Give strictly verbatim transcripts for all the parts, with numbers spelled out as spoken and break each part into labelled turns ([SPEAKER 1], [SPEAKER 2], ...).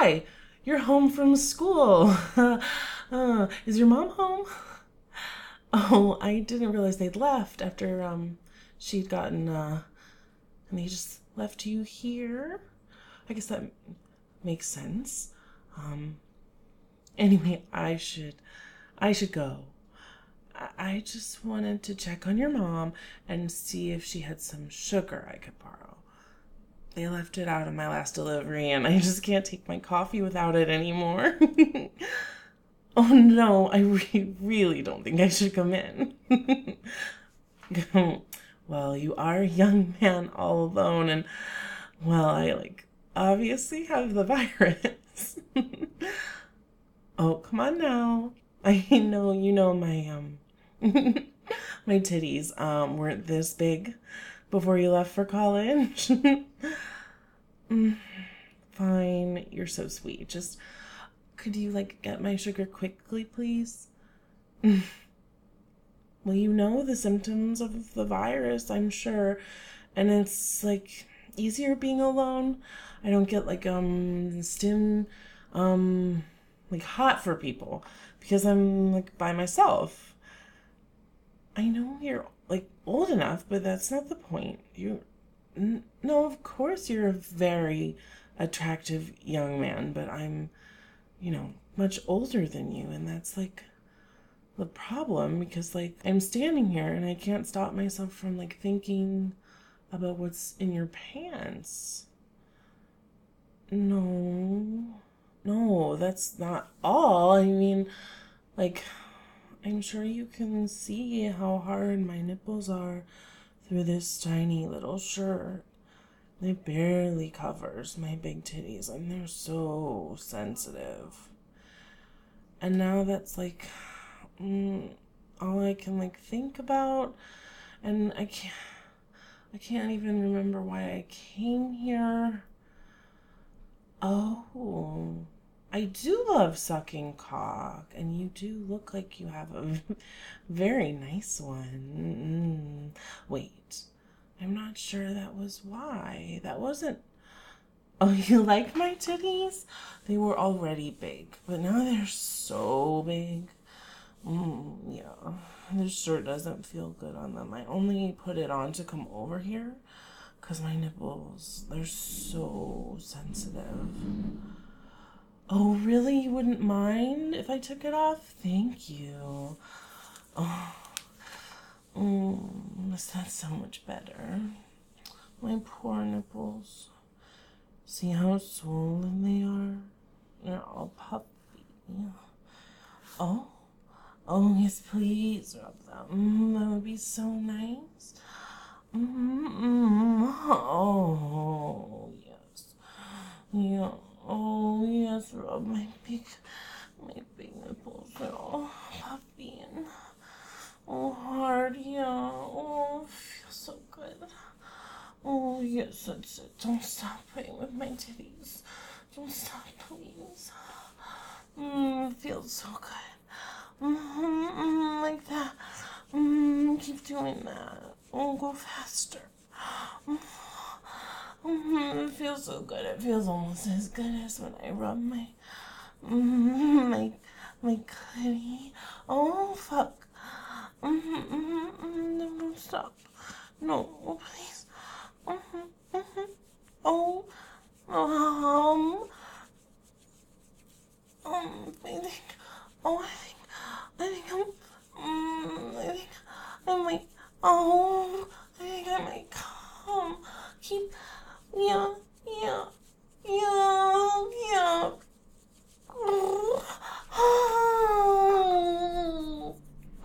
[SPEAKER 1] hi, you're home from school. uh, is your mom home? Oh, I didn't realize they'd left after um she'd gotten uh and they just left you here. I guess that makes sense. Um anyway, I should I should go. I, I just wanted to check on your mom and see if she had some sugar I could borrow. They left it out on my last delivery and I just can't take my coffee without it anymore. Oh no, I re- really don't think I should come in. Well, you are a young man all alone, and well, I like obviously have the virus. Oh, come on now. I know you know my um my titties um weren't this big before you left for college. Mm, fine, you're so sweet. Just could you like get my sugar quickly, please? Well, you know the symptoms of the virus, I'm sure. And it's like easier being alone. I don't get like um stim um like hot for people because I'm like by myself. I know you're like old enough, but that's not the point. You n- no, of course you're a very attractive young man, but I'm, you know, much older than you, and that's like the problem because like I'm standing here and I can't stop myself from like thinking about what's in your pants. No, no, that's not all. I mean, like, I'm sure you can see how hard my nipples are through this tiny little shirt. It barely covers my big titties and they're so sensitive. And now that's like mm, all I can like think about, and I can't I can't even remember why I came here. Oh, I do love sucking cock, and you do look like you have a very nice one. Mm. Wait, I'm not sure that was why. That wasn't. Oh, you like my titties? They were already big, but now they're so big. Mm, yeah, this shirt doesn't feel good on them. I only put it on to come over here because my nipples, they're so sensitive. Oh, really? You wouldn't mind if I took it off? Thank you. Oh, mm, that's so much better. My poor nipples. See how swollen they are? They're all puffy. Oh, oh yes, please rub them. That would be so nice. Mm-hmm. Oh, yes. Yeah. Oh, yes, rub my big, my big nipples. They're all puffy and all hard. Yeah. Oh, feels so good. Oh, yes, that's it. Don't stop playing with my titties. Don't stop, please. Mmm, it feels so good. Mm-hmm, mm, like that. Mm, keep doing that. Oh, go faster. Mm-hmm, it feels so good. It feels almost as good as when I rub my, mm, my, my clit. Oh, fuck. Mm-hmm, mm-hmm, mm-hmm, no, don't stop. No, please. Mm-hmm, mm-hmm. Oh, um, um, I think, oh, I think, I think I'm, mm, I think I might, oh, I think I might come. Keep, yeah, yeah, yeah, yeah. Oh, oh,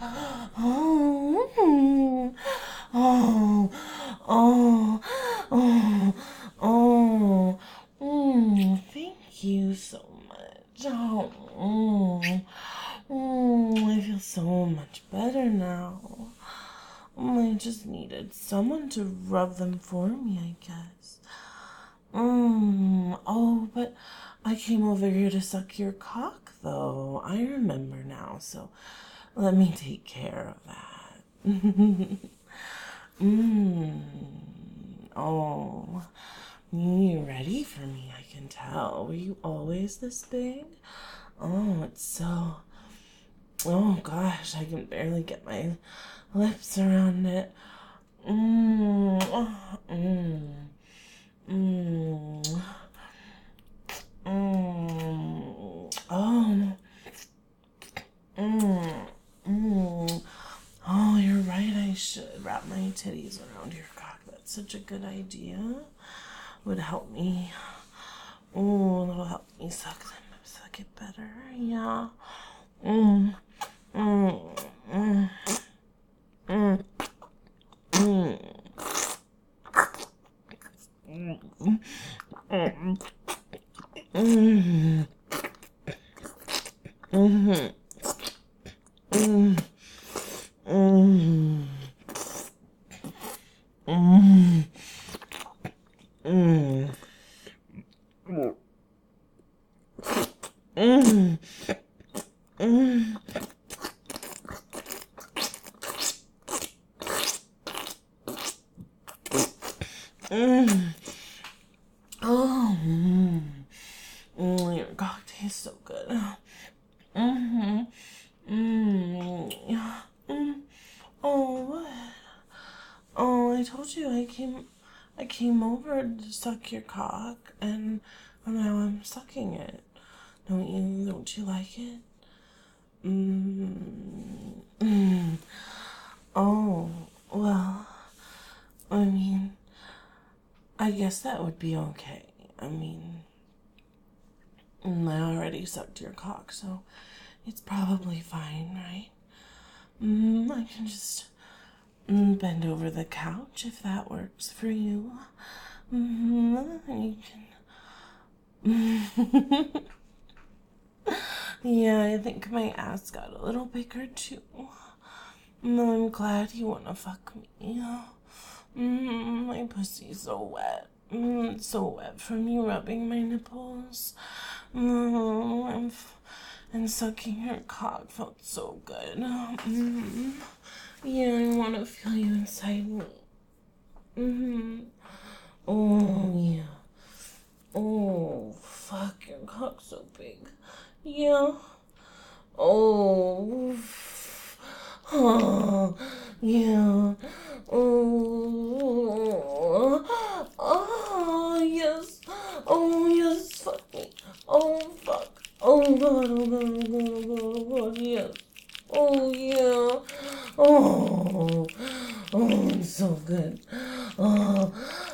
[SPEAKER 1] oh, oh, oh, oh, oh, mm, thank you so much. Oh, mm, mm, I feel so much better now. Mm, I just needed someone to rub them for me, I guess. Mm, oh, but I came over here to suck your cock, though. I remember now, so let me take care of that. Mm. Oh, you ready for me, I can tell. tell. Were you always this big? Oh, it's so... Oh, gosh, I can barely get my lips around it. Mmm. Mmm. Mmm. Mmm. Oh. Mmm. Mmm. Oh, you're right. I should wrap my titties around your cock. That's such a good idea. Would help me. Oh, that'll help me suck them, suck it better. Yeah. Mmm. Mmm. Mmm. Mmm. Mmm. Mmm. Mmm. Mmm. Mmm. Mmm. Mmm. Mmm. Mmm. Mmm. Mmm. Mmm. Oh. Mmm. Mm, your cock tastes so good. Mm-hmm. Mmm. Yeah. Mm. Oh, what? Oh, I told you I came I came over to suck your cock and now I'm sucking it. Don't you don't you like it? Mmm. Mm. Oh, well, I mean, I guess that would be okay. I mean, I already sucked your cock, so it's probably fine, right? Mm, I can just mm, bend over the couch if that works for you. Mm-hmm. You can. Yeah, I think my ass got a little bigger too. No, I'm glad you wanna fuck me. Mm, my pussy's so wet. Mm, it's so wet from you rubbing my nipples. Mm, I'm f- and sucking your cock felt so good. Mm, yeah, I wanna feel you inside me. Mm-hmm. Oh, yeah. Oh, fuck, your cock's so big. Yeah. Oh. Oh, yeah. Oh. Oh, yes. Oh, yes. Fuck me. Oh, fuck. Oh, God. Oh, God. Oh, God. Oh, God. Oh, God. Yes. Oh, yeah. Oh. Oh, it's so good. Oh.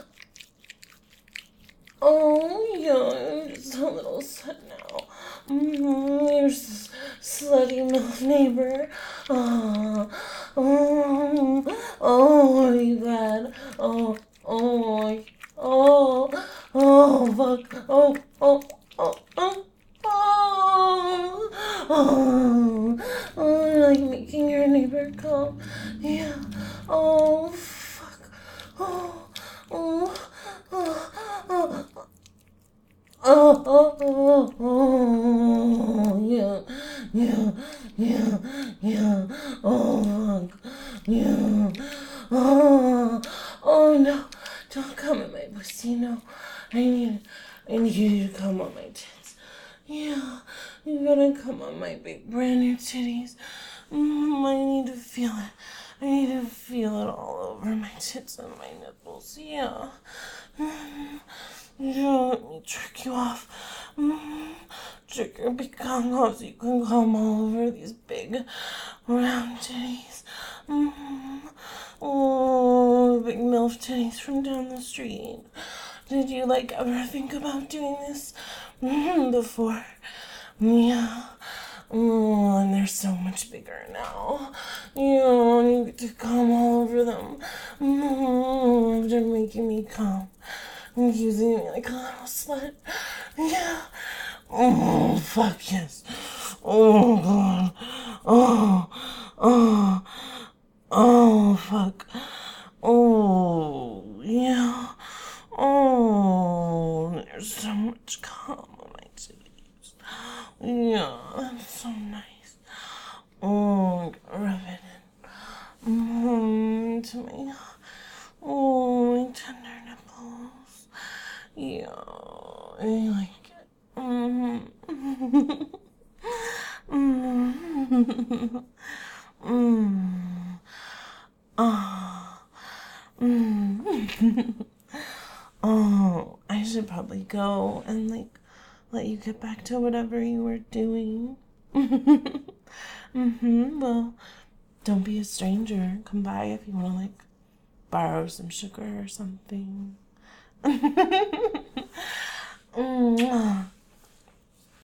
[SPEAKER 1] Oh, yeah, I'm just a little sad now. Mm, you're s- slutty milf neighbor. Oh, oh, oh, are you glad? Oh, oh, oh, oh, fuck. Oh, oh, oh, oh. Oh, oh, oh, I like making your neighbor come. Yeah. Oh, fuck. Oh, oh, oh, oh. Oh, oh, oh, oh, yeah, yeah, yeah, yeah, oh, fuck, yeah, oh, oh, no, don't come at my pussy, no, I need, I need you to come on my tits, yeah, you gotta come on my big brand new titties, mm, I need to feel it, I need to feel it all over my tits and my nipples, yeah, mm. Yeah, let me trick you off. Mm, trick your big cock off so you can come all over these big round titties. Mm, oh, big MILF titties from down the street. Did you like ever think about doing this mm, before? Yeah. Oh, and they're so much bigger now. Yeah, and you get to come all over them. Mm, after making me come. And using me like a little slut. Yeah. Oh, fuck yes. Oh, God. Oh, oh, oh, fuck. Oh, yeah. Oh, there's so much cum on my titties. Yeah, that's so nice. Oh, rub it in. Mm, to me. Oh, my tender nipples. Yeah, I like mm. Oh. Mm. Oh, I should probably go and like let you get back to whatever you were doing. Mm-hmm. Well, don't be a stranger. Come by if you want to like borrow some sugar or something. Mm.